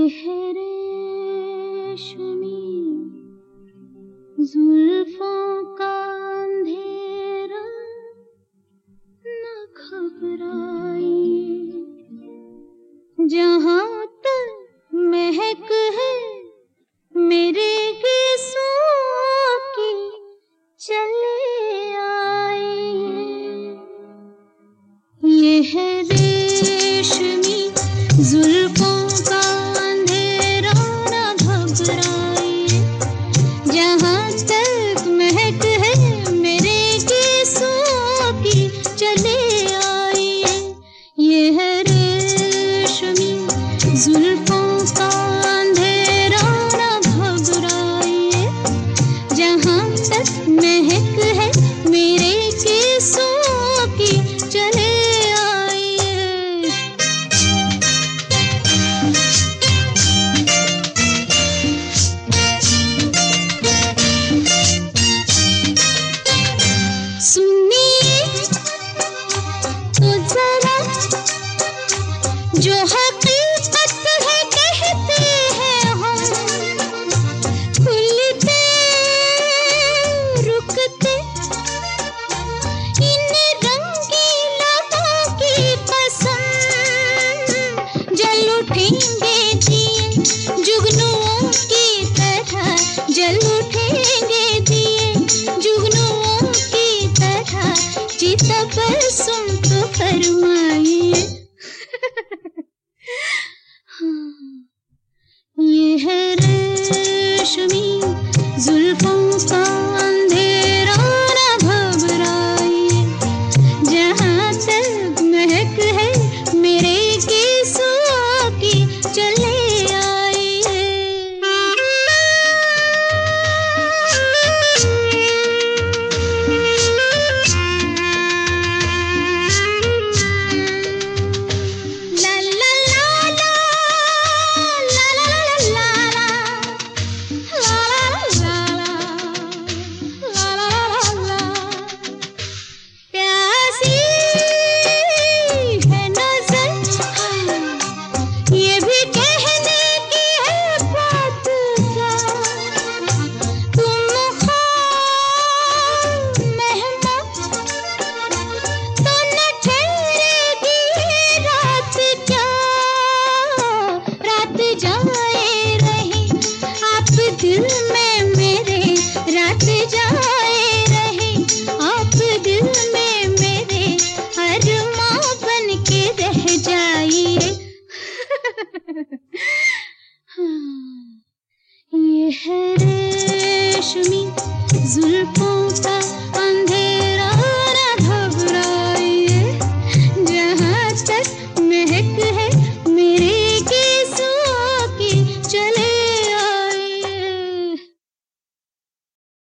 है रेशमी जुल्फों का अंधेरा, न घबराइए, जहाँ तक महक है मेरे गीसों की, चले आइए। ये है रेशमी जुल्फों का अंधेरा, न घबराइए, जहाँ तक महक है मेरे गीसों की, चले आइए। ये है रेशमी जुल्फों का अंधेरा, न घबराइए, जहाँ तक महक है मेरे गीसों की, चले जो हकीकत है कहते हैं हम, खुलते रुकते इन रंगीलों की पसंद, जल उठेंगे दिए जुगनुओं की तरह, जल उठेंगे दिए जुगनुओं की तरह, चिता पर सुन तो फरमाइए। ये है रेशमी जुल्फों का अंधेरा, न घबराइए, जहाँ तक महक है मेरे गीसों की, चले आइए। ला ला ला ला, ला ला ला ला, ला ला ला ला, ला ला। प्यासी है नजर, ये भी कहने की है बात क्या, तुम ख्वाब मेहमान तो न ठहरेगी रात क्या, रात जाए रहे आप दिल में मेरे, रात जाए रहे आप दिल में मेरे, अरमां बन के रह जाइए। ये है रेशमी जुल्फों